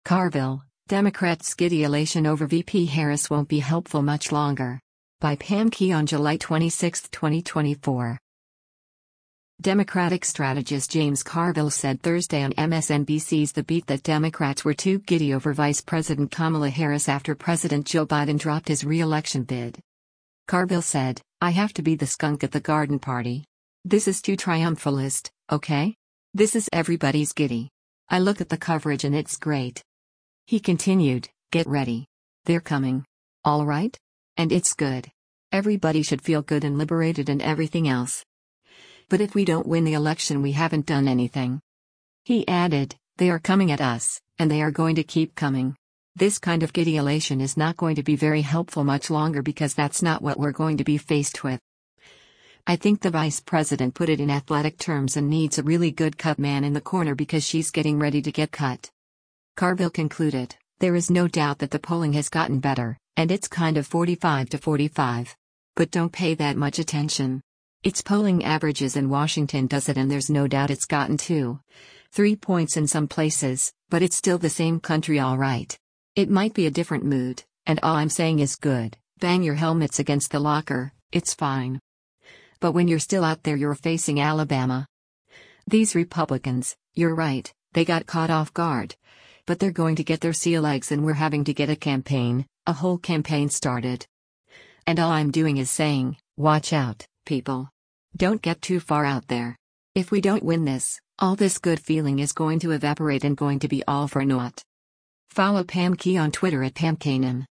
Carville, Democrats' giddy elation over VP Harris won't be helpful much longer. By Pam Key on July 26, 2024. Democratic strategist James Carville said Thursday on MSNBC's The Beat that Democrats were too giddy over Vice President Kamala Harris after President Joe Biden dropped his re-election bid. Carville said, "I have to be the skunk at the garden party. This is too triumphalist, okay? This is everybody's giddy. I look at the coverage and it's great." He continued, "Get ready. They're coming. All right? And it's good. Everybody should feel good and liberated and everything else. But if we don't win the election, we haven't done anything." He added, "They are coming at us, and they are going to keep coming. This kind of giddy elation is not going to be very helpful much longer because that's not what we're going to be faced with. I think the vice president put it in athletic terms and needs a really good cut man in the corner because she's getting ready to get cut." Carville concluded, "There is no doubt that the polling has gotten better, and it's kind of 45 to 45. But don't pay that much attention. It's polling averages and Washington does it, and there's no doubt it's gotten 2-3 points in some places, but it's still the same country all right. It might be a different mood, and all I'm saying is good, bang your helmets against the locker, it's fine. But when you're still out there, you're facing Alabama. These Republicans, you're right, they got caught off guard. But they're going to get their sea legs, and we're having to get a whole campaign started. And all I'm doing is saying, watch out, people. Don't get too far out there. If we don't win this, all this good feeling is going to evaporate and going to be all for naught." Follow Pam Key on Twitter at PamKanan.